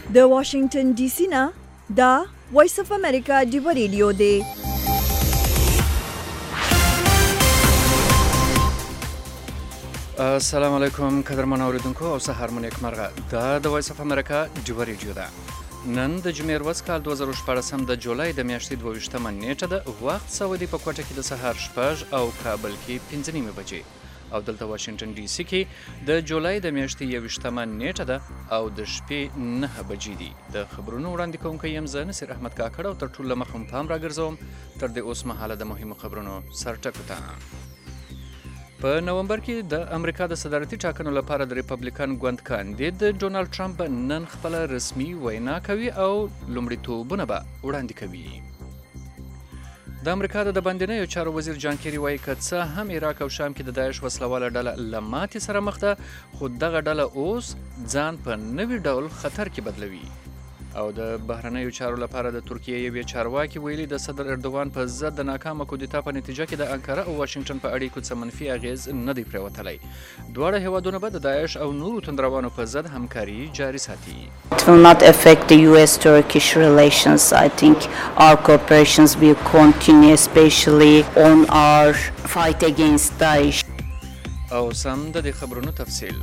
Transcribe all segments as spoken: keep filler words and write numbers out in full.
د واشنگټن ډي سي نه دا وایس اف امریکا دی ریډیو دی. السلام علیکم قدرمن اوریدونکو او سهار مو نیکمرغه. دا د وایس اف امریکا دی ریډیو ده. نن د جمعې ورځ کال دوه زره شپاړس د جولای د میاشتې دوه ویشتمه نیټه ده. وخت سعودي په کوټه کې د سهار شپږ او کابل کې پنځه نیمې بجې او دلته واشنگټن ډي سي کې د جولای د میاشتې یو ویشتمه نیټه ده او د شپې نهه بجې دي. د خبرونو وړاندې کوونکی یم زه نصیر احمد کاکړ او تر ټولو له مخه پام راګرځوم تر دې اوس مهاله د مهمو خبرونو سرټکو ته. په نومبر کې د امریکا د صدارتي ټاکنو لپاره د ریپبلیکن ګوند کاندید ډونالد ټرمپ نن خپله رسمي وینا کوي او لومړیتوبونه به وړاندې کوي. د امریکا د باندنیو چارو وزیر جان کیری وایي که څه هم عراق او شام کې د داعش وسلواله ډله له ماتې سره مخ ده، خو دغه ډله اوس ځان په نوي ډول خطر کې بدلوي. او د بهرنیو چارو لپاره د ترکیې یوې چارواکي ویلي د صدر اردوغان په ضد د ناکامه کودتا په نتیجه کې د انکره او واشنگټن په اړیکو څه منفي اغیز نه دی پرېوتلی. دواړه هیوادونه به د داعش او نورو توندروانو په ضد همکاري جاري ساتي. It will not affect the U S Turkish relations. I think our cooperations will continue, especially on our fight against Daesh. او سم د دې خبرونو تفصیل.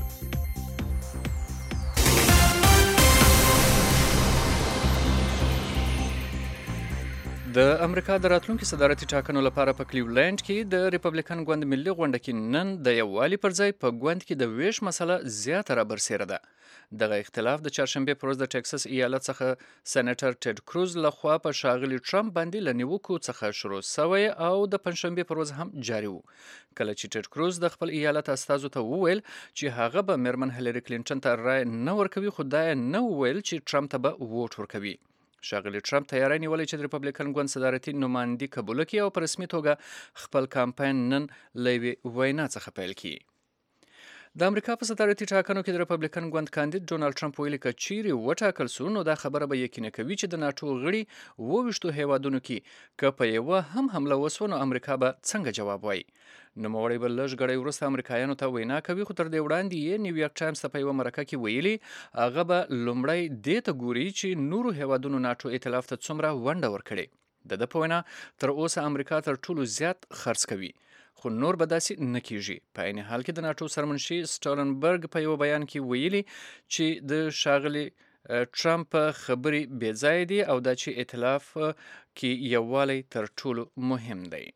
د امریکا د راتلونکي صدارتي ټاکنو لپاره په کلیولینډ کې د ریپبلیکن ګوند ملي غونډه کې نن د یووالي پر ځای په ګوند کې د ویش مسله زیاته رابرسېره ده. دغه اختلاف د چهارشنبې پر ورځ د ټکساس ایالت څخه سېنیټر ټېډ کروز لخوا په ښاغلي ټرمپ باندې له نیوکو څخه شروع سوی او د پنجشنبې پر ورځ هم جاري و، کله چې ټېډ کروز د خپل ایالت استازو ته وویل چې هغه به میرمن هیلري کلینټن ته رای نه ورکوي، خو دا یې نه وویل چې ټرمپ ته به ووټ ورکوي. ښاغلي ټرمپ تیاری نیولی چې د ریپبلیکن ګوند صدارتي نمایندګي قبوله کړي او په رسمي توګه خپل کامپاین نن له یوې وینا څخه پیل کړي. د امریکا په صدارتي ټاکنو کې د ریپبلیکن ګوند کاندید ډونالد ټرمپ ویلي که چیرې وټاکل سو نو دا خبره به یقیني کوي چې د ناټو غړي اووه ویشتو هیوادونو کې که په یوه هم حمله وسوه نو امریکا به څنګه جواب وایي. نوموړی به لږ ګړی وروسته امریکایانو ته وینا کوي، خو تر دې وړاندې یې نیویارک ټایمز ته په یوه مرکه کې ویلي هغه به لومړی دې ته ګوري چې نورو هیوادونو ناټو ائتلاف ته څومره ونډه ورکړې. د ده په وینا تر اوسه امریکا تر ټولو زیات خرڅ کوي، خو نور به داسې نه کیږي. په عین حال کې د ناټو سرمنشي سټالنبرګ په یوه بیان کې ویلي چې د ښاغلي ټرمپ خبرې بې ځایه دي او دا چې ائتلاف کې یووالی تر ټولو مهم دی.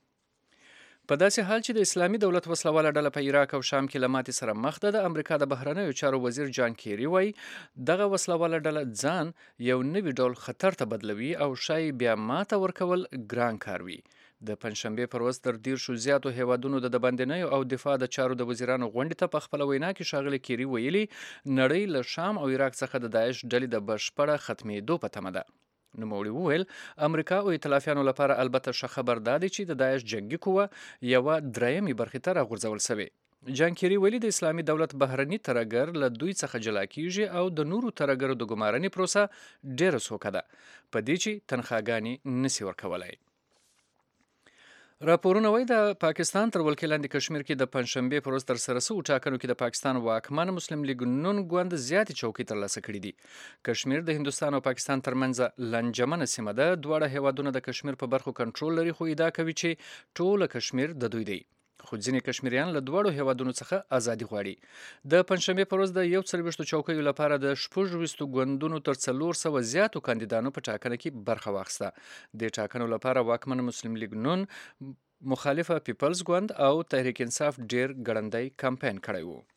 په داسې حال چې د اسلامي دولت وسلواله ډله په عراق او شام کې له ماتې سره مخ ده، د امریکا د بهرنیو چارو وزیر جان کیری وایي دغه وسلواله ډله ځان یو نوي ډول خطر ته بدلوي او ښایي بیا ماته ورکول ګران کار وي. د پنجشنبې پر ورځ تر دیرشو زیاتو هیوادونو د باندنیو او دفاع د چارو د وزیرانو غونډې ته په خپله وینا کې ښاغلي کیری ویلي نړۍ له شام او عراق څخه د داعش ډلې د بشپړه ختمېدو په تمه ده. نوموړي وویل امریکا او ائتلافیانو لپاره البته ښه خبر دا دی چې د داعش جنګي قوه یوه درېیمې برخې ته راغورځول سوې. جان کیری ویلي د اسلامي دولت بهرني ترهګر له دوی څخه جلا کیږي او د نورو ترهګرو د ګمارنې پروسه ډېره سوکه ده په دې چې تنخواګانې نسي ورکولی. راپورونه وایي د پاکستان تر ولکې لاندې کشمیر کې د پنجشنبې پر ورځ ترسره سوو ټاکنو کې د پاکستان واکمن مسلم لیګ نون ګوند زیاتې چوکۍ ترلاسه کړي دي. کشمیر د هندوستان او پاکستان ترمنځ لنجمنه سیمه ده. دواړه هیوادونه د کشمیر په برخو کنټرول لري، خو ادعا کوي چې ټوله کشمیر د دوی دی، خو ځینې کشمیریان له دواړو هیوادونو څخه ازادي غواړي. د پنجشنبې پر ورځ د یو څلوېښتو چوکیو لپاره د شپږ ویشتو ګوندونو تر څلور سوه زیاتو کاندیدانو په ټاکنه کې برخه واخیسته. د ټاکنو لپاره واکمن مسلم لیګ نون، مخالفه پیپلز ګوند او تحریک انصاف ډیر ګړندی کمپاین کړی و.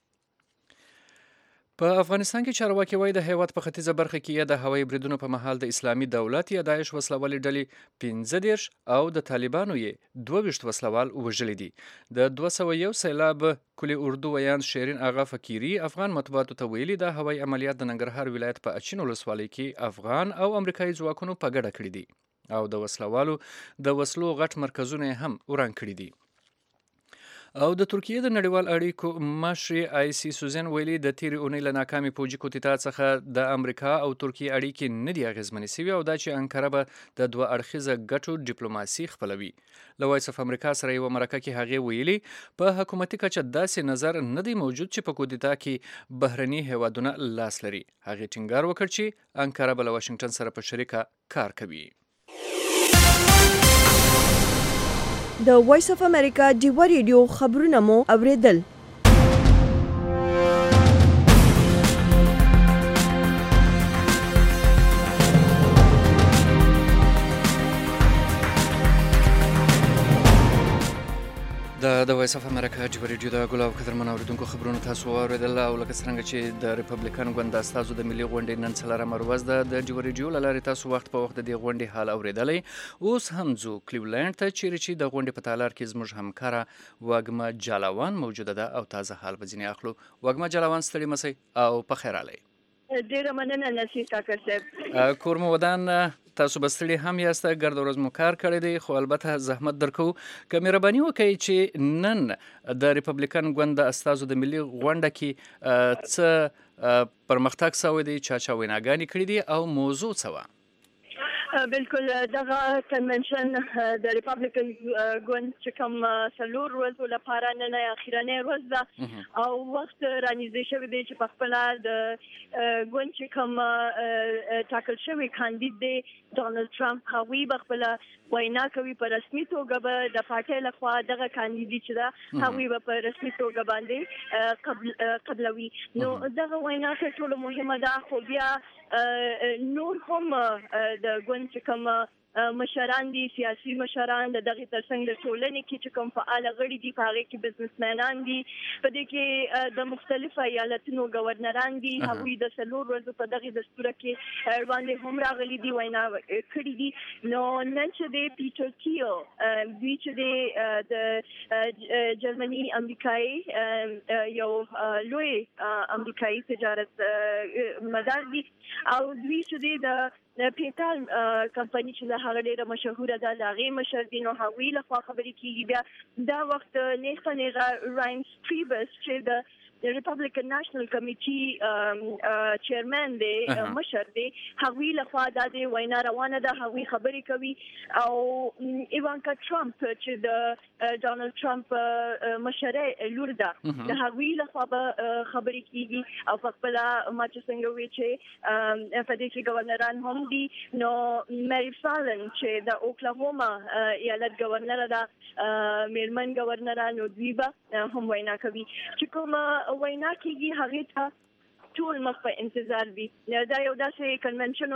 په افغانستان کې چارواکي وایي د هیواد په ختیځه برخه کې یا د هوایي بریدونو په مهال د اسلامي دولت یا داعش وسلوالې ډلې پنځه دېرش او د طالبانو یې دوه ویشت وسلوال وژلي دي. د دوه سوه یو سیلاب کلي اردو ویاند شیرین آغا فقیري افغان مطبوعاتو ته ویلي د هوایي عملیات د ننګرهار ولایت په اچین ولسوالۍ کې افغان او امریکایي ځواکونو په ګډه کړي دي او د وسلوالو د وسلو غټ مرکزونه هم وران کړي دي. او د ترکیې د نړیوال اړیکو مشر آیسي سوزن ویلي د تیرې اونۍ له ناکامې پوجي کودتا څخه د امریکا او ترکیې اړیکې نه دي اغېزمنې سوي او دا چې انکره به د دوه اړخیزه ګټو ډیپلوماسي خپلوي. له وایس اف امریکا سره یوه مرکه کې هغې ویلي په حکومتي کچه داسې نظر نه دی موجود چې په کودتا کې بهرني هیوادونه لاس لري. هغې ټینګار وکړ چې انکره به له واشنګټن سره په شریکه کار کوي. د وایس اف امریکا ډیوه ریډیو خبرونه مو اوریدل. د د وایس اف امریکا ډیوه ریډیو د ګلاب قدرمن اوریدونکو خبرونه تاسو واورېدل او لکه څرنګه چې د ریپبلیکن ګوند د استازو د ملي غونډې نن څلورمه ورځ ده د ډیوه ریډیو له لارې تاسو وخت په وخت د دې غونډې حال اوریدلی. اوس هم ځو کلیولینډ ته چیرې چې د غونډې په تالار کې زموږ همکاره وږمه جالاوان موجوده ده او تازه حال به ځینې اخلو. وږمه جالاوان ستړي مسئ او په خیر راغلی. ډیره مننه نصیر کاکړ صاحب. کور مو ودان تاسو به ستړي هم یاست، ګرد ورځ مو کار کړی دی، خو البته زحمت درکو. که مهرباني وکړئ چې نن د ریپبلیکن ګوند د استازو د ملي غونډه کې څه پرمختګ سوی دی، چا چا ویناګانې کړي دي او موضوع څه وه؟ بالکل دغه کنونشن د ریپبلیکن ګوند چې کوم څلور ورځو لپاره نن اخیرنۍ ورځ ده او وخت رانږدې شوی دی چې په خپله د ګوند چې کوم ټاکل شوی کاندید دی ډونالډ ټرمپ هغوی به خپله وینا کوي. په رسمي توګه به د پارټۍ لخوا دغه کاندیدي چې ده هغوی به په رسمي توګه باندې قبلوي. نو دغه وینا تر ټولو مهمه ده، خو بیا نور هم د ګوند چې کوم مشران دي، سیاسي مشران د دغه ترڅنګ د ټولنې کې چې کوم فعال غړي دي په هغه کې بزنسمنان دي، په دې کې د مختلفو ایالتونو گورنران دي، هغوی د څلور ورځو په دغه دستور کې باندې هم راغلي دي، وینا کړي دي. نو نن چې د پیټر کیل دوی چې د جرمني امریکایي یو لوی امریکایي تجارت مدار دي او دوی چې د پیټال کمپنی چې هغه ډیره مشهوره ده د هغې مشر دي، نو هغوی لخوا خبرې کېږي. بیا دا وخت نیغه نیغه راینس پریبس چې د د ریپبلیکن نېشنل کمیټي چیرمن دی، مشر دی، هغوی لخوا دا د وینا روانه ده، هغوی خبرې کوي. او ایوانکا ټرمپ چې د ډونالډ ټرمپ مشرۍ لور ده د هغوی لخوا به خبرې کېږي او په خپله ما چې څنګه وویل چې په دې کې ګورنران هم دي. نو مری فالن چې د اوکلاهوما ایالت ګورنره ده، میرمن ګورنرانو دوی به هم وینا کوي. چې کومه وینا کېږي هغې ته ټول مخ په انتظار وي. دا یو داسې کنونشن و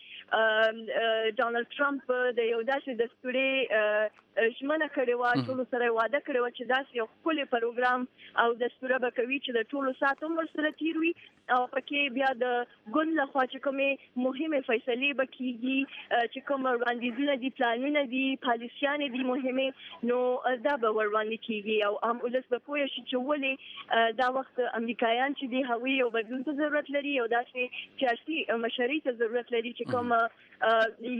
چې ډونالډ ټرمپ د یو داسې دستوري ژمنه کړې وه، ټولو سره یې واده کړې وه چې داسې یو ښکلی پروګرام او دستوره به کوي چې د ټولو ساعت هم ورسره تېر وي او پکې بیا د ګوند لخوا چې کومې مهمې فیصلې به کېږي، چې کوم وړاندیزونه دي، پلانونه دي، پالیسیانې دي مهمې، نو دا به ور وړاندې کېږي او عام ولس به پوه شي چې ولې دا وخت امریکایان چې دي هغوی یو بدلون ته ضرورت لري، یو داسې سیاسي مشرۍ ته ضرورت لري چې کوم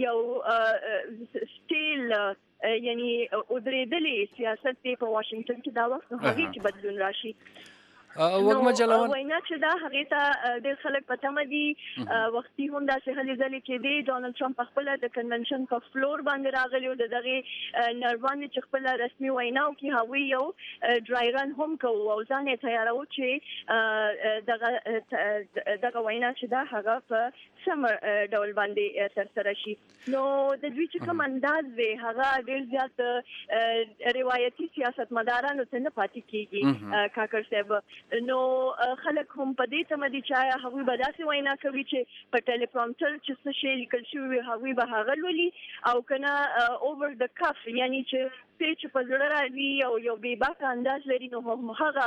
یو سټیل یعنی ودرېدلې سیاست دی په واشنګټن کې دا وخت هغې کې بدلون راشي. وږمه جالاوان وینا چې دا هغې ته ډېر خلک په تمه دي. وختي هم داسې هلې ځلې کېدې، ډونالډ ټرمپ پخپله د کنونشن په فلور باندې راغلی و، د دغې نربانې چې خپله رسمي وینا وکړي هغوی یو ډرای رن هم کوو او ځان یې تیاروو چې دغه دغه وینا چې دا هغه په سم ډول باندې ترسره شي. نو د دوی چې کوم انداز دی هغه ډېر زیات روایتي سیاستمدارانو ته نه پاتې کېږي کاکړ صاحب. نو خلک هم په دې تمه دي چې آیا هغوی به داسې وینا کوي چې په ټیلیپرامپټر چې څه شی لیکل شوي وي هغوی به هغه لولي او که نه اوور د کف، یعنی چې څه چې په زړه راځي او یو بې باکه انداز لري، نو هم هغه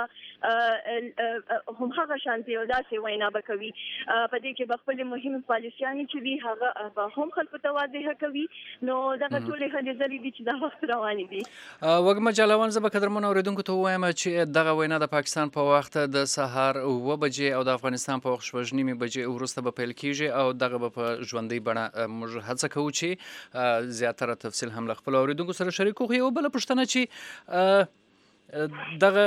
هم هغه شانتې یو داسې وینا به کوي. په دې کې به خپلې مهمې پالیسیانې چې دي هغه به هم خلکو ته واضحه کوي. نو دغه ټولې هلې ځلې دي چې دا وخت روانې دي. وږمه جالاوان، زه به قدرمنو اورېدونکو ته ووایم چې دغه وینا د پاکستان په وخت د سهار اوه بجې او د افغانستان په وخت شپږ نیمې بجې وروسته به پیل کېږي او دغه به په ژوندۍ بڼه موږ هڅه کوو چې زیاتره تفصیل هم له خپلو اورېدونکو سره شریکو. خو یوه بله پوښتنه چې دغه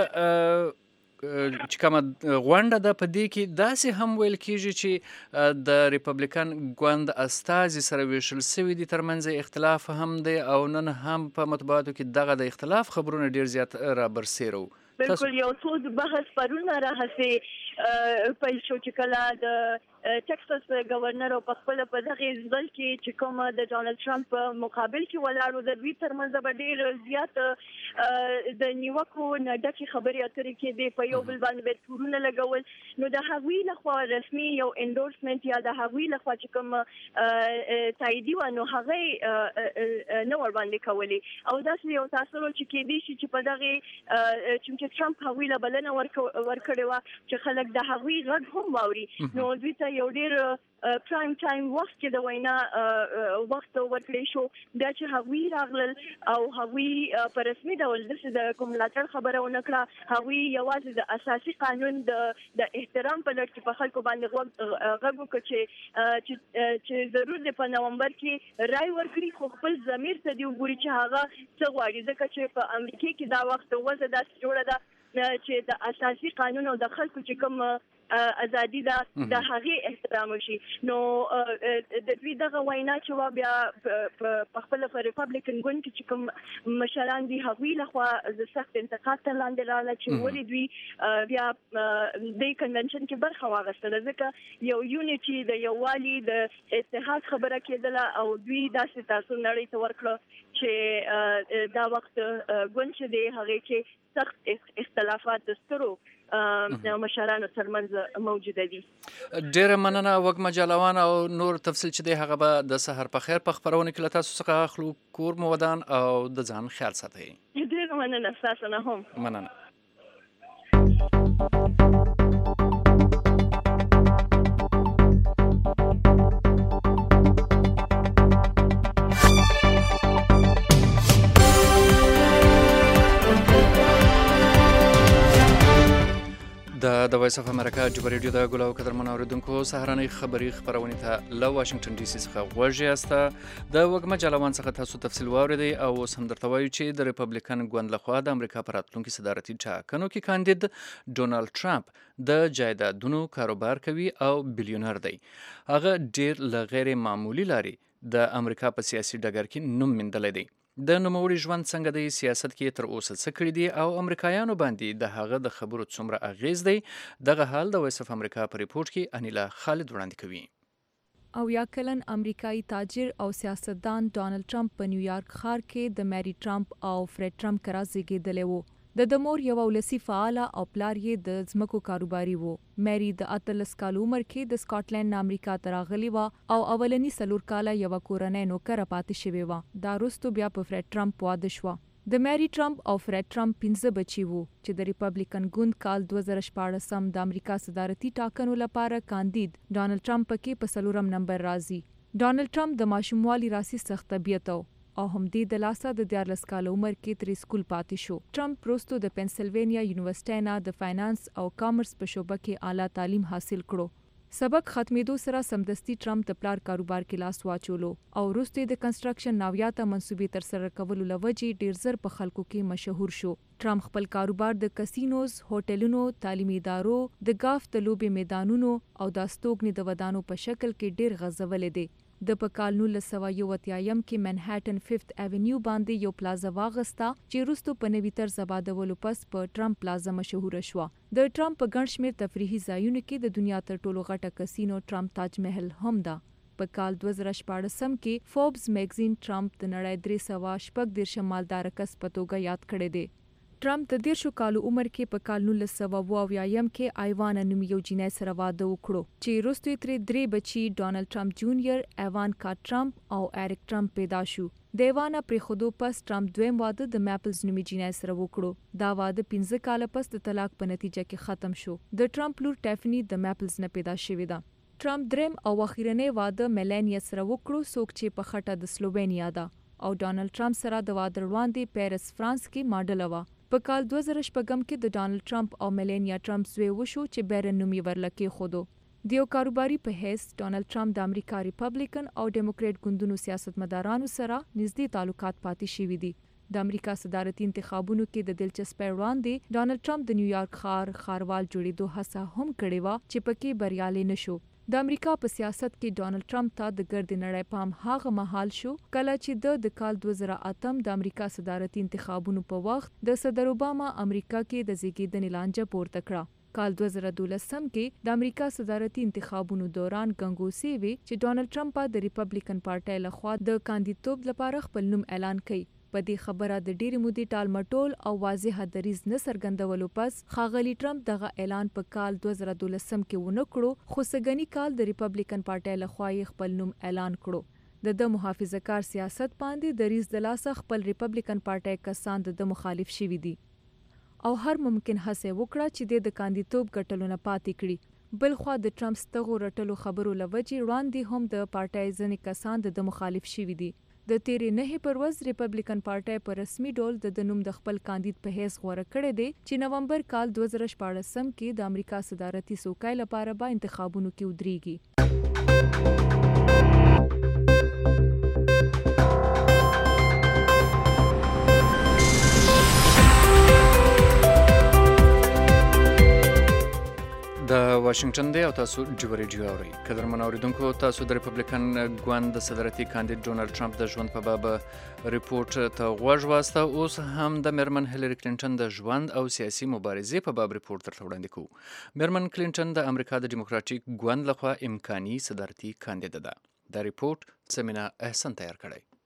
چې کومه غونډه ده په دې کې داسې هم ویل کېږي چې د ریپبلیکن ګوند استازي سره ویشل سوي دي، ترمنځ اختلاف هم دی او نن هم په مطبوعاتو کې دغه د اختلاف خبرونه ډیر زیات را برسېره وو. بالکل یو څو بحث پرونه راهسې پیل شو چې کله د ټکساس گورنر او په خپل په دغه ځل کې چې کوم د ډونالد ټرمپ په مقابل کې ولاړو د دوی ترمنځ به ډېر زیات د نیوکو نه ډکې خبرې اترې کېدې، په یو بل باندې به تورونه لګول. نو د هغوی لخوا رسمي یو انډورسمنت یا د هغوی لخوا چې کوم تاییدي وه نو هغه نه ورباندې کولی او داسې یو تاثر چې کېدی شي چې په دغه چې ټرمپ هغوی له بلنه ورکړې وه چې خلک د هغوی غږ هم واوري، نو دوی ته یو ډېر پرایم ټایم وخت کې د وینا وخت ورکړی شو، بیا چې هغوی راغلل او هغوی په رسمي ډول داسې د کوم ملاتړ خبره ونه کړه، هغوی یوازې د اساسي قانون د احترام په لړ کې په خلکو باندې غږ وکړ چې ضرور دی په نومبر کې رای ورکړي، خو خپل ضمیر ته دې وګوري چې هغه څه غواړي، ځکه چې په امریکا کې دا وخت وضع داسې جوړه ده چې د اساسي قانون او د خلکو چې کوم ازادي ده د هغې احترام وشي. نو د دوی دغه وینا چې وه بیا په خپله په ریپبلیکن ګوند کې چې کوم مشران دي هغوی لخوا د سخت انتقاد تر لاندې راغله چې ولې دوی بیا دې کنونشن کې برخه واخیستله، ځکه یو یونیټي د یووالي د اتحاد خبره کېدله او دوی داسې تاثر نړۍ ته ورکړه چې دا وخت ګوند چې دی هغې کې سخت اختلافات د سترو مشرانو ترمنځ موجوده دي. ډیره مننه وږمه جالوان او نور تفصیل چې دی هغه به د سحر په خیر په خپرونه کې له تاسو څخه اخلو. کور مو ودان او د ځان خیال ساتئ. ډیره مننه ستاسو نه هم مننه. د د وایس اف امریکا جبر ریډیو د ګلو قدرمن اوریدونکو سهارنۍ خبری خبرونه ته له واشنگټن ډي سي څخه غوږی یاسته. د وګمه جلوان څخه تاسو تفصیل واوریدئ او اوس هم درته وایو چې د ریپبلیکن ګوند لخوا د امریکا په راتلونکي صدارتي ټاکنو کې کاندید ډونالد ټرمپ د جایدادونو کاروبار کوي او بلیونر دی. هغه ډیر له غیر معمولی لارې د امریکا په سیاسي ډګر کې نوم موندلی دی. د نوموړي ژوند څنګه دی، سیاست کې تر اوسه څه کړي دي او امریکایانو باندې د هغه د خبرو څومره اغیز دی، دغه حال د وایس اف امریکا په ریپورت کې انیلا خالد وړاندې کوي. او یا کلن امریکایي تاجر او سیاستدان ډونالد ټرمپ په نیویارک ښار کې د میری ټرمپ او فرید ټرمپ کره زیږیدلی و. د د مور یوه ولسي فعاله او پلار یې د ځمکو کاروباري و. میری د اتلس کالو عمر کې د سکاټلند نه امریکا ته راغلې وه او اولني څلور کاله یوه کورنۍ نوکره پاتې شوې وه. دا وروسته بیا په فرید ټرمپ واده شوه. د میری ټرمپ او فرید ټرمپ پنځه بچي وو چې د ریپبلیکن ګوند کال دوه زره شپاړسم د امریکا صدارتي ټاکنو لپاره کاندید ډونالد ټرمپ پکې په څلورم نمبر راځي. ډونالد ټرمپ د ماشوموالي راسي سخت طبیعت و او همدې د لاسه د دیارلس کاله عمر کې ترې سکول پاتې شو. ټرمپ وروسته د پنسلوینیا یونیورسټۍ نه د فاینانس او کامرس په شعبه کې اعلی تعلیم حاصل کړو. سبق ختمېدو سره سمدستي ټرمپ د پلار کاروبار کې لاس واچولو او وروسته د کنسټرکشن ناویاته منصوبې ترسره کولو له وجې ډیر زر په خلکو کې مشهور شو. ټرمپ خپل کاروبار د کسینوز، هوټلونو، تعلیمي ادارو، د ګالف د لوبې میدانونو او د استوګنې د ودانو په شکل کې ډیر غځولی دی. د په کال نولس سوه یو اتیایم کې منهټن ففت ایونیو باندې یو پلازا واغسته چې وروسته په نوي طرز آبادولو پس په ټرمپ پلازا مشهوره شوه. د ټرمپ په ګڼ شمېر تفریحي ځایونو کې د دنیا تر ټولو غټه کسینو ټرمپ تاج محل هم ده. په کال دوه زره شپاړسم کې فوربس میګزین ټرمپ د نړۍ درې سوه شپږ دېرشم مالداره کس په توګه یاد کړی دی. ټرمپ د دیرشو کالو عمر کې په کال نولس سوه اوه اویایم کې ایوانه نومي یو جینۍ سره واده وکړو چې وروسته یې ترې درې بچي ډونالد ټرمپ جونیئر، ایوانکا ټرمپ او ایریک ټرمپ پیدا شو. د ایوانه پرېښودو پس ټرمپ دویم واده د میپلز نومي جینۍ سره وکړو. دا واده پنځه کاله پس د طلاق په نتیجه کې ختم شو. د ټرمپ لور ټیفني د میپلز نه پیدا شوې ده. ټرمپ دریم او اخیرنی واده میلانیا سره وکړو، څوک چې په خټه د سلووینیا ده او ډونالد ټرمپ سره د واده وړاندې پیرس فرانس کې ماډله وه. په کال دوه زره شپږم کې د ډونالد ټرمپ او میلانیا ټرمپ زوی وشو چې بیرن نوم یې ورله کېښودو. د یو کاروباري په حیث ډونالد ټرمپ د امریکا ریپبلیکن او ډیموکریټ ګوندونو سیاستمدارانو سره نږدې تعلقات پاتې شوي دي. د امریکا صدارتي انتخابونو کې د دلچسپۍ وړاندې ډانلډ ټرمپ د نیویارک ښار ښاروال جوړېدو هڅه هم کړې وه چې پکې بریالی نشو. د امریکا په سیاست کې ډانلډ ټرمپ ته د ګردې نړۍ پام هغه مهال شو کله چې د د کال دوه زره اتم د امریکا صدارتي انتخابونو په وخت د صدر اوباما امریکا کې د زیږیدنې لانجه پورته کړه. کال دوه زره دولسم کې د امریکا صدارتي انتخابونو دوران ګنګوسې وې چې ډانلډ ټرمپ د ریپبلیکن پارټۍ لخوا د کاندیدتوب لپاره خپل نوم اعلان کړي. په دې خبره د ډېرې مودې ټالمټول او واضح دریځ نه څرګندولو پس ښاغلي ټرمپ دغه اعلان په کال دوه زره دولسم کې ونه کړو، خو سږني کال د ریپبلیکن پارټۍ لخوا یې خپل نوم اعلان کړو. د د محافظه‌کار سیاست باندې دریځ د لاسه خپل ریپبلیکن پارټۍ کسان د مخالف شوي دي او هر ممکن هڅه وکړه چې د کاندیدتوب ګټلو نه پاتې کړي. بلخوا د ټرمپ ستغو رټلو خبرو لوجې وړاندې هم د پارټۍ ځینې کسان د مخالف شوي دي. د تیرې نهې پر ورځ ریپبلیکن پارټۍ په رسمي ډول د نوم د خپل کاندید په حیث غوره کړی دی چې نومبر کال دوه زره شپاړسم کې د امریکا صدارتي څوکۍ لپاره به انتخابونو کې ودرېږي. د واشنگټن دی او تاسو جوړ ریډیو اورئ. قدرمن اوریدونکو، تاسو د ریپبلیکن ګوند د صدارتي کاندید ډونالډ ټرمپ د ژوند په باب ریپورت ته غوږ واسطه. اوس هم د میرمن هیلری کلینټن د ژوند او سیاسي مبارزې په باب ریپورت درته وړاندې کوو. میرمن کلینټن د امریکا د ډیموکراټیک ګوند لخوا امکاني صدارتي کاندیده ده. دا ریپورت سمینا احسن تیار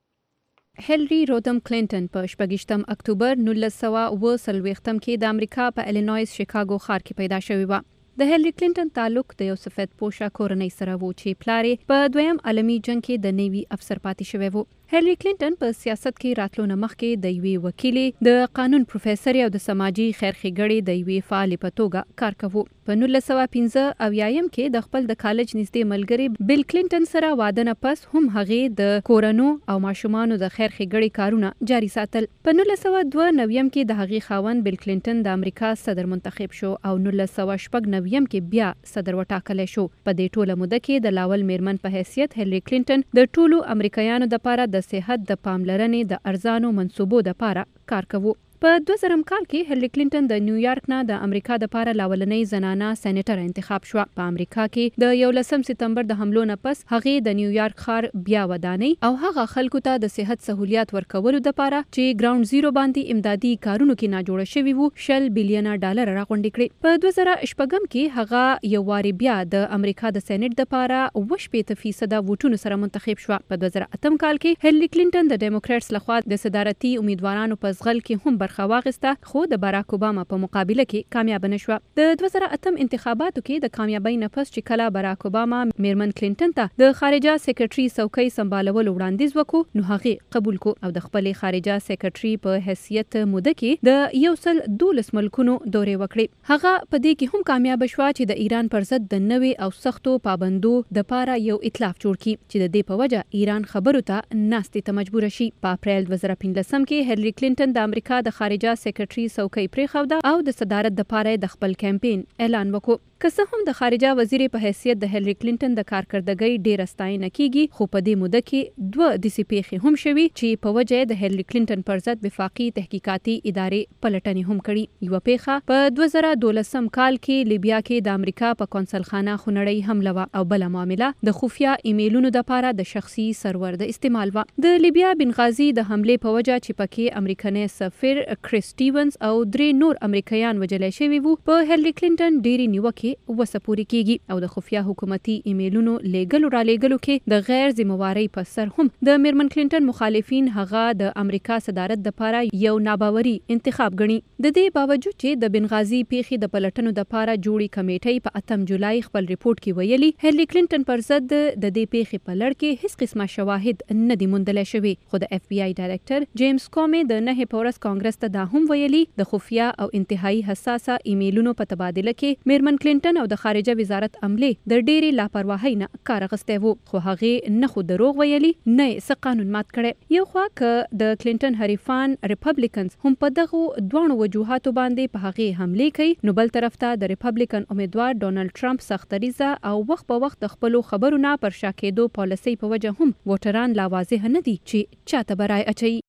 کړی. هیلری رودم کلینټن په شپږیشتم اکتوبر نولس سوه اوه څلوېښتم کې د امریکا په الینویس شیکاګو ښار کې پیدا شوې وه. د هیلری کلینټن تعلق د یو سفید پوشه کورنۍ سره و چې پلار یې په دویم عالمي جنگ کې د نیوي افسر پاتې شوی و. هیلری کلینټن په سیاست کې راتلو نه مخکې د یوې وکیلې، د قانون پروفیسر او د سماجي خیر ښېګړې د یوې فعالې په توګه کار کوو. په نولس سوه پنځه اویایم کې د خپل د کالج نږدې ملګري بیل کلینټن سره واده نه پس هم هغې د کورنو او ماشومانو د خیر ښېګړې کارونه جاري ساتل. په نولس سوه دوه نویم کې د هغې خاوند بیل کلینټن د امریکا صدر منتخب شو او نولس سوه شپږ نویم کې بیا صدر وټاکلی شو. په دې ټوله موده کې د لاول میرمن په حیثیت هیلری کلینټن د ټولو امریکایانو دپاره د صحت د پاملرنې د ارزانو منصوبو دپاره کار کوو. په دوه زرم کال کې هیلری کلینټن د نیویارک نه د امریکا دپاره لاولنۍ زنانه سېنیټر انتخاب شوه. په امریکا کې د یولسم سپتمبر د حملو نه پس هغې د نیویارک ښار بیا ودانۍ او هغه خلکو ته د صحت سهولیات ورکولو دپاره چې ګراوند زیرو باندې امدادي کارونو کې ناجوړه شوي وو شل بیلیونه ډالر راغونډې کړې. په دوه زره شپږم کې هغه یو وارې بیا د امریکا د سېنیټ دپاره اوه شپېته فیصده ووټونو سره منتخب شوه. په دوه زره اتم کال کې هیلری کلینټن د ډیموکریټس لخوا د صدارتي امیدوارانو په زغل کې هم برخه واخیسته، خو د باراک اوباما په مقابله کې کامیاب نشوه. د دوه زره اتم انتخاباتو کې د کامیابۍ نه پس چې کله باراک اوباما میرمن کلینټن ته د خارجه سیکرټري څوکۍ سمبالولو وړاندیز وکړو، نو هغې قبول کو او د خپلې خارجه سیکرټري په حیثیت موده کې د یو سل دولس ملکونو دورې وکړې. هغه په دې کې هم کامیاب شوه چې د ایران پر ضد د نوې او سختو پابندو دپاره یو ائتلاف جوړ کړي چې د دې په وجه ایران خبرو ته ناستې ته مجبوره شي. په اپریل دوه زره پنځلسم کې هیلری کلینټن د امریکا د خارجه سیکرټري څوکۍ پرېښوده او د صدارت دپاره د خپل کمپین اعلان وکړو. که څه هم د خارجه وزیرې په حیثیت د هیلری کلینټن د کارکردګۍ ډیره ستاینه کیږي، خو په دې موده کې دوه داسې پیښې هم شوي چې په وجه د هیلری کلینټن پر ضد وفاقي تحقیقاتي ادارې پلټنې هم کړي. یوه پیښه په دوه زره دولسم کال کې لیبیا کې د امریکا په قونسلخانه خونړۍ حمله وه او بله معامله د خفیه ایمیلونو دپاره د شخصي سرور د استعمال وه. د لیبیا بنغازي د حملې په وجه چې پکې امریکنی سفیر کریس سټیونز او درې نور امریکایان وژلی شوي وو، په هیلری کلینټن ډېرې نیوکې وسه پورې کیږي او د خفیه حکومتي ایمیلونو لیږلو را لیږلو کې د غیر ذمهوارۍ په سر هم د میرمن کلینټن مخالفین هغه د امریکا صدارت دپاره یو ناباوري انتخاب ګڼي. د دې باوجود چې د بنغازي پیښې د پلټنو دپاره جوړې کمیټۍ په اتم جولای خپل ریپورت کې ویلي هیلری کلینټن پر ضد د دې پیښې په لړ کې هیڅ قسمه شواهد نه دي موندلی شوي. خو د اف بی آی ډایرکټر جیمز کومې د نهې په ورځ کانګرس ته دا هم ویلي د خفیه او انتهایی حساسه ایمیلونو په تبادله کې میرمن کلینټن او د خارجه وزارت عملې د ډېرې لاپرواهۍ نه کار اخیستی وو، خو هغې نه خو دروغ ویلي نه یې څه قانون مات کړی. یو خوا که د کلینټن حریفان ریپبلیکنز هم په دغو دواړو وجوهاتو باندې په هغې حملې کوي، نو بل طرف ته د ریپبلیکن امیدوار ډونالډ ټرمپ سختدریځه او وخت په وخت د خپلو خبرو نه پر شا کېدو پالیسۍ په وجه هم ووټران لا واضح نه دي چې چاته به رای اچوي.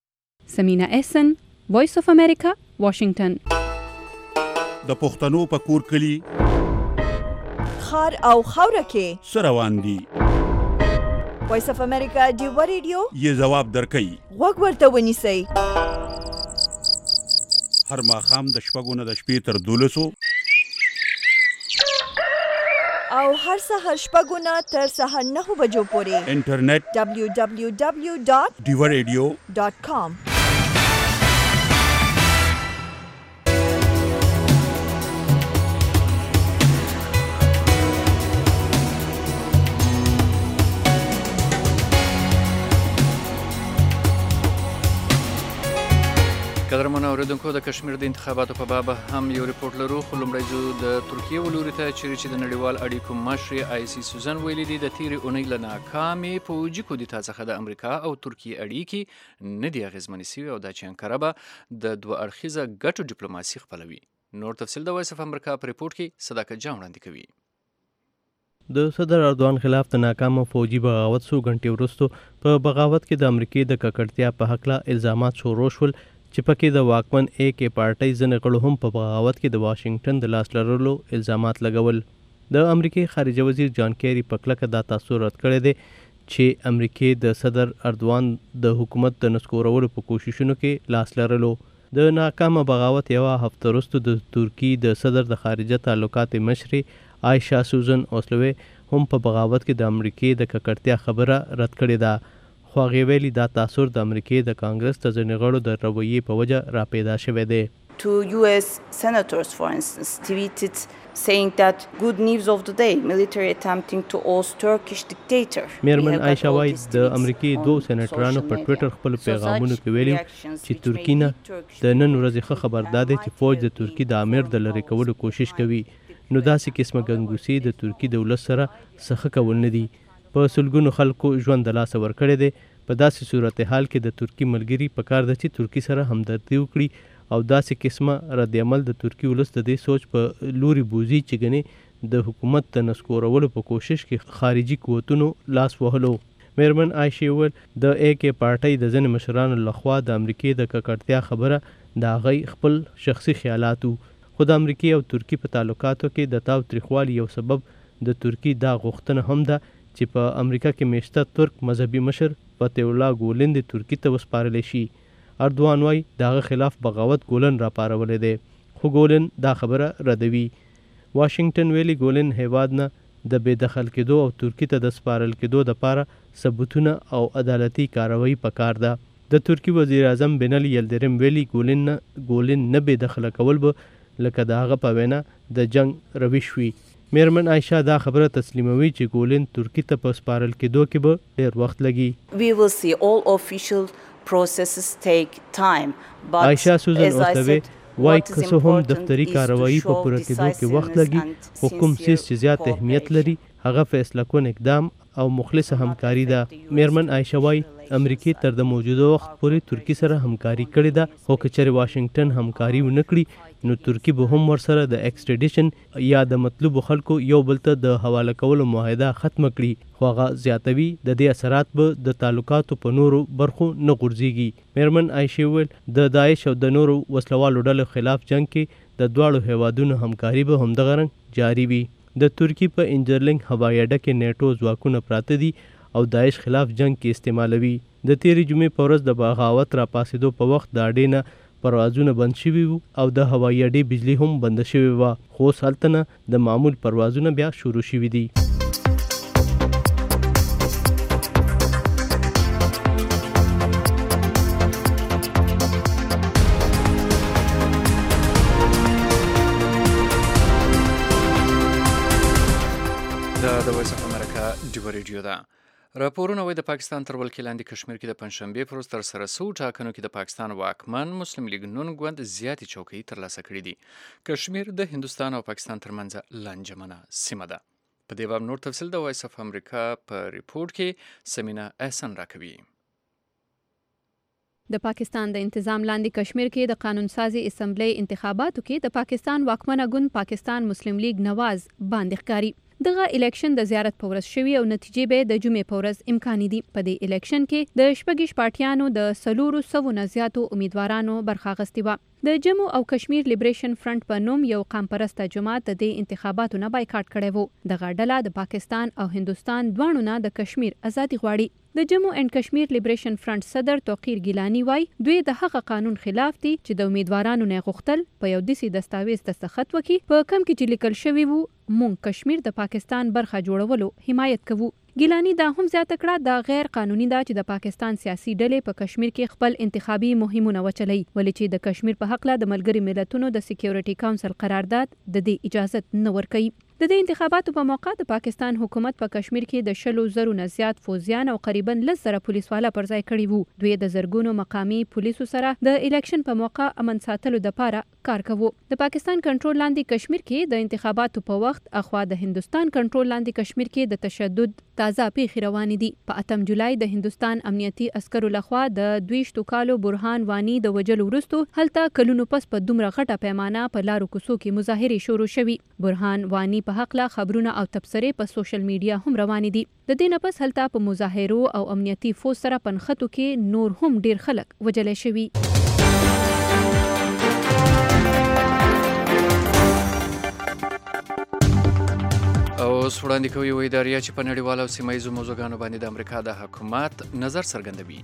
سمینا احسن، وایس اف امریکا، واشنگټن. د پښتنو په کور کلی خار او خاوره کې څه روان دي؟ وایس اف امریکا ډیوه ریډیو یې ځواب درکوي. غوږ ورته ونیسئ. هر ماښام د شپږو نه د شپې تر دولسو او هر سهار شپږو نه تر سهار نهو بجو پورې انټرنیټ ډبلیو ډبلیو ډبلیو ډاټ ډیوه ریډیو ډاټ کام. قدرمن اوریدونکو، د کشمیر د انتخاباتو په باب هم یو ریپورت لرو، خو لومړی ځو د ترکیې ولوري ته چیرې چې د نړیوال اړیکو مشرې آیسي سوزن ویلي دي د تیرې اونۍ له ناکامې پوځي کودتا څخه د امریکا او ترکیې اړیکې نه دي اغېزمنې سوي او دا چې انکاره به د دوه اړخیزه ګټو ډیپلوماسي خپلوي. نور تفصیل د وایس اف امریکا په ریپورت کې صداقت جان وړاندې کوي. د صدر اردوان خلاف د ناکامه فوجي بغاوت څو غنټې وروسته په بغاوت کې د امریکې د ککړتیا په هکله الزامات شروع شول چې پکې د واکمن اے کې پارټۍ ځینې غړو هم په بغاوت کې د واشنگټن د لاس لرلو الزامات لګول. د امریکې خارجه وزیر جان کیری په کلکه دا تاثر رد کړی دی چې امریکې د صدر اردوان د حکومت د نسکورولو په کوششونو کې لاس لرلو. د ناکامه بغاوت یوه هفته وروسته د ترکیې د صدر د خارجه تعلقات مشرې عایشه سوزن اوسلوی هم په بغاوت کې د امریکې د ککړتیا خبره رد کړې ده. خو هغې ویلي دا تاثر د امریکې د کانګرس د ځینې غړو د رویې په وجه راپیدا شوی دی. Two U S senators, for instance, tweeted saying that good news of the day, military attempting to oust Turkish dictator. میرمن عایشه وایي د امریکې دوه سېنیټرانو په ټویټر خپل پیغامونو کې ویلي چې ترکیې نه د نن ورځې ښه خبر دا دی چې فوج د ترکیې د امیر د لرې کولو کوشش کوي. نو داسې قسمه ګنګوسې د ترکیې د ولس سره څه کول نه دي. په سلګونو خلکو ژوند د لاسه ورکړی دی. په داسې صورتحال کې د ترکیې ملګري پکار ده چې ترکیې سره همدردي وکړي او داسې قسمه رد عمل د ترکیې ولس د دې سوچ په لوري بوزي چې ګنې د حکومت د نسکورولو په کوشش کې خارجي قوتونو لاس وهلو. میرمن عایشې وویل د اے کې پارټۍ د ځینې مشرانو لخوا د امریکې د ککړتیا خبره د هغوی خپل شخصي خیالات وو. خو د امریکې او ترکیې په تعلقاتو کې د تاو تریخوالي یو سبب د ترکیې دا غوښتنه هم ده چې په امریکا کې میشته ترک مذهبي مشر فتح الله ګولن د ترکیې ته وسپارلی شي. اردوان وایي د هغه خلاف بغاوت ګولن راپارولی دی، خو ګولن دا خبره ردوي. واشنگټن ویلي ګولن هیواد نه د بې دخل کېدو او ترکیې ته د سپارل کېدو دپاره ثبوتونه او عدالتي کاروایی پکار ده. د ترکیې وزیر اعظم بنالي یلدرم ویلي ګولن نه ګولن نه بې دخله کول به لکه د هغه په وینا د جنگ روش وي. میرمن عایشه دا خبره تسلیموي چې ګولن ترکیې ته په سپارل کېدو کې به ډېر وخت لګي. عایشه سوزن اوسلوی وایي که څه هم دفتري کاروایی په پوره کېدو کې وخت لګي، خو کوم څیز چې زیات اهمیت لري هغه فیصله کن اقدام او مخلصه همکاري ده. میرمن عایشه وایي امریکې تر د موجوده وخت پورې ترکیې سره همکاري کړې ده، خو که چېرې واشنګټن همکاري ونه کړي نو ترکیې به هم ورسره د ایکسټریډیشن یا د مطلوبو خلکو یو بل ته د حواله کولو معاهده ختمه کړي. خو هغه زیاتوي د دې اثرات به د تعلقاتو په نورو برخو نه غورځېږي. میرمن عایشې وویل د داعش او د نورو وسلوالو ډلو خلاف جنگ کې د دواړو هیوادونو همکاري به همدغه رنګ جاري وي. د ترکیې په انجرلینګ هوایي اډه کې نیټو ځواکونه پراته دي او داعش خلاف جنگ کې استعمالوي. د تیرې جمعې په ورځ د بغاوت راپاسېدو په وخت د اډې نه پروازونه بند شوي وو او د هوایي اډې بجلی هم بنده شوې وه، خو اوس هلته نه د معمول پروازونه بیا شروع شوي دي. دا د وایس اف امریکا ډیوه ریډیو ده. راپورونه وایي د پاکستان تر ولکې لاندې کشمیر کې د پنجشنبې په ورځ ترسره سوو ټاکنو کې د پاکستان واکمن مسلم لیګ نون ګوند زیاتې چوکۍ ترلاسه کړي دي. کشمیر د هندوستان او پاکستان ترمنځ لانجمنه سیمه ده. په دې باب نور تفصیل د وایس اف امریکا په ریپورت کې سمینا احسن راکوي. د پاکستان د انتظام لاندې کشمیر کې د قانون سازي اسمبلی انتخاباتو کې د پاکستان واکمنه ګوند پاکستان مسلم لیگ نواز باندې ښکاري. دغه الیکشن د زیارت په ورځ شوی او نتیجې به د جمعې په ورځ امکاني دي. په دې الیکشن کې د شپږ پارټیانو د څلورو سوو نه زیاتو امیدوارانو برخه اخیستې وه. د جموں او کشمیر لیبریشن فرنٹ په نوم یو قام پرسته جماعت د دې انتخاباتو نه بایکاټ کړی و. دغه ډله د پاکستان او هندوستان دواړو نه د کشمیر ازادي غواړي. د جموں اینڈ کشمیر لیبریشن فرنٹ صدر توقیر ګیلانی وای دوی د هغه قانون خلاف دي چې د امیدوارانو نه غوښتل په یو داسې دستاویز دستخط وکړي په کوم کې چې لیکل شوی وو مونږ کشمیر د پاکستان برخه جوړولو حمایت کوو. ګیلانی دا هم زیاته کړه دا غیر قانوني ده چې د پاکستان سیاسي ډلې په کشمیر کې خپل انتخابي مهمونه وچلوي ولې چې د کشمیر په حق له د ملګري ملتونو د سکیورټي کونسل قرارداد د دې اجازه نه ورکوي. د دې انتخاباتو په موقع د پاکستان حکومت په کشمیر کې د شلو زرو نه زیات فوجیان او قریبا لس زره پولیس والا پر ځای کړي وو. دوی د زرګونو مقامي پولیسو سره د الیکشن په موقع امن ساتلو لپاره کار کوي. د پاکستان کنټرول لاندې کشمیر کې د انتخاباتو په وخت اخوا د هندستان کنټرول لاندې کشمیر کې د تشدد تازه پیښې روانې دي. په اتم جولای د هندستان امنیتي عسکرو لخوا د دویشتو کالو برهان وانی د وجلو وروسته هلته کلونو پس په دومره غټه پیمانه په لارو کوڅو کې مظاهرې شروع شوي. برهان وانی په حق له خبرونه او تبصرې په سوشل میډیا هم روانې دي. د دې نه پس هلته په مظاهرو او امنیتي فوج سره پنښتو کې نور هم ډیر خلک وجلې شوي. او اوس وړاندې کوي یو اداریه چې په نړیوالو او سیمه ییزو موضوعګانو باندې د امریکا د حکومت نظر څرګندوي.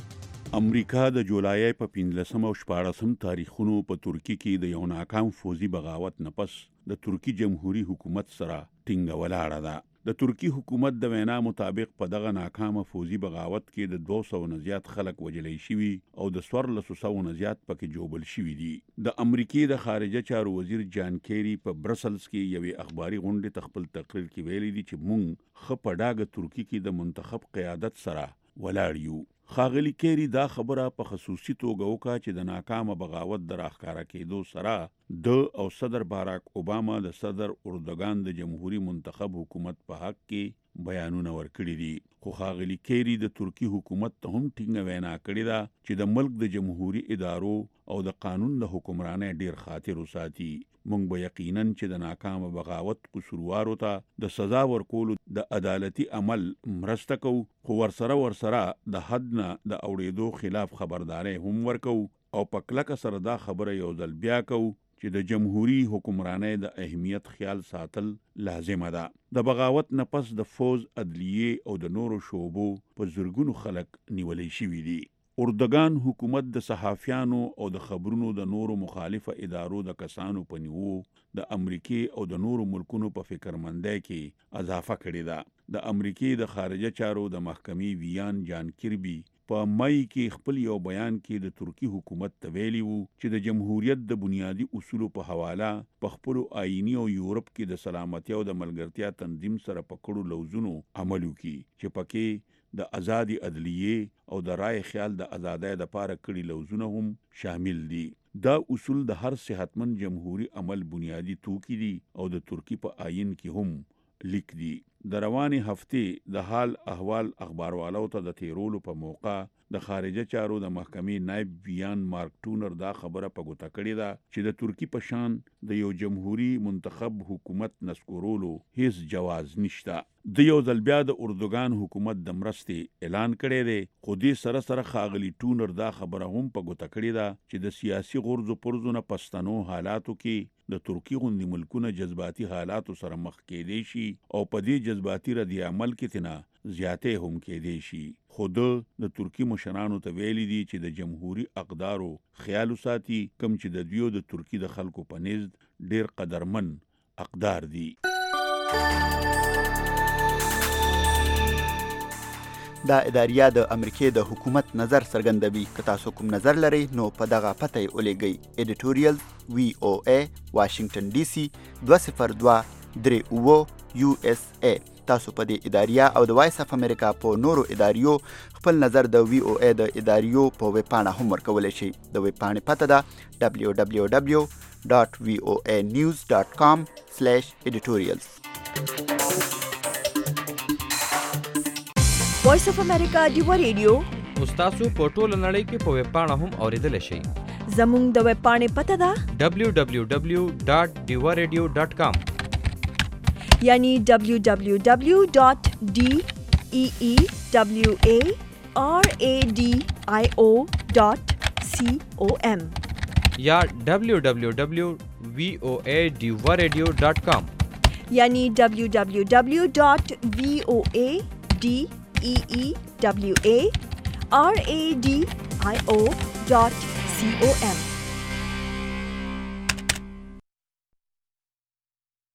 امریکا د جولای په پنځلسم او شپاړسم تاریخونو په ترکی کې د یو ناکام فوزي بغاوت نه پس د ترکی جمهوریت حکومت سره ټینګه ولاړه ده. د ترکی حکومت د وینا مطابق په دغه ناکامه فوزي بغاوت کې د دوه سوو نه زیات خلک وژلای شوي او د څوارلسو سوو نه زیات پکې جوبل شوي دي. د امریکې د خارجه چارو وزیر جان کیری په برسلز کې یوې اخباري غونډې ته خپل تقریر کې ویلي دي چې موږ ښه په ډاګه ترکی کې د منتخب قیادت سره ولاړ یو. ښاغلي کیری دا خبره په خصوصي توګه وکړه چې د ناکامه بغاوت د راښکاره کېدو سره د او صدر باراک اوباما د صدر اردوګان د جمهوریت منتخب حکومت په حق کې بیانونه ورکړي دي. خو ښاغلي کیری د ترکی حکومت ته هم ټینګه وینا کړې ده چې د ملک د جمهوریت ادارو او د قانون د حکمرانۍ ډیر خاطر وساتي. موږ به یقینا چې د ناکامه بغاوت قصوروارو ته د سزا ورکولو د عدالتي عمل مرسته کوو خو ورسره ورسره د حد نه د اوړېدو خلاف خبرداري هم ورکو او په کلکه سره دا خبره یو ځل بیا کوو چې د جمهوریت حکمرانۍ د اهمیت خیال ساتل لازمه ده. د بغاوت نه پس د فوز، عدلیې او د نورو شعبو په زرګونو خلک نیولای شوي دي. اردوګان حکومت د صحافیانو او د خبرونو د نورو مخالفه ادارو د کسانو په نیو د امریکې او د نورو ملکونو په فکرمندۍ کې اضافه کړې ده. د امریکې د خارجه چارو د محکمې ویان جان کیربي په مای کې خپل یو بیان کې د ترکی حکومت ته ویلي وو چې د جمهوریت د بنیادی اصولو په حواله په خپل آئینی او یورپ کې د سلامتی او د ملګرتیا تنظیم سره په کړو لوزونو عمل وکړي چې پکې د ازادي عدلیې او د رای خیال د ازادۍ لپاره کړي لوزونه هم شامل دي. دا اصول د هر صحتمند جمهوریت عمل بنیادی توکي دي او د ترکی په آئین کې هم لیک دي. د رواني هفتې د حال احوال اخباروالو ته د تیرولو په موقع د خارجه چارو د محکمې نائب ویان مارک ټونر دا خبره په ګوته کړې ده چې د ترکی په شان د یو جمهوریت منتخب حکومت نسکورولو هیڅ جواز نشته. د یو ځل بیا د اردوګان حکومت د مرستې اعلان کړی دی خو دې سره سره ښاغلي ټونر دا خبره هم په ګوته کړې ده چې د سیاسي غرضو پرځو نه پښتنو حالاتو کې د ترکی غوندې ملکونه جذباتي حالاتو سره مخ کېدی شي او په دې جذباتي رد عمل کې تنه زیاتې هم کېدی شي. خو د ترکی مشرانو ته ویلي دي چې د جمهوریت اقدارو خیال وساتي کوم چې د دیو د ترکی د خلکو په نزد ډیر قدرمن اقدار دي. دا اداریه د امریکې د حکومت نظر څرګندوي. که تاسو کوم نظر لرئ نو په دغه پته یې ولیږئ. ایډیټوریال وی او ای واشنگټن ډي سي دوه صفر دوه درې اوه یو اس ای. تاسو په دې اداریه او د وایس اف امریکا په نورو اداریو خپل نظر د وی او ای د اداریو په ویب پاڼه هم ورکولی شئ. د ویب پاڼې پته ده دبلیو دبلیو دبلیو ډاټ وی او ای نیوز ډاټ کام سلیش ایډیټوریالز. وایس اف امریکا ډیوا ریډیو اوس تاسو په ټوله نړۍ کې په ویب پاڼه هم اوریدلی شئ. زموږ د ویب پاڼې پته ده دبلیو دبلیو دبلیو ډاټ ډیوا ریډیو ډاټ کام. यानी W W W dot D E E W A R A D I O dot C O M या W W W dot V O A Deewa radio dot com यानी W W W dot V O A D E E W A R A D I O dot C O M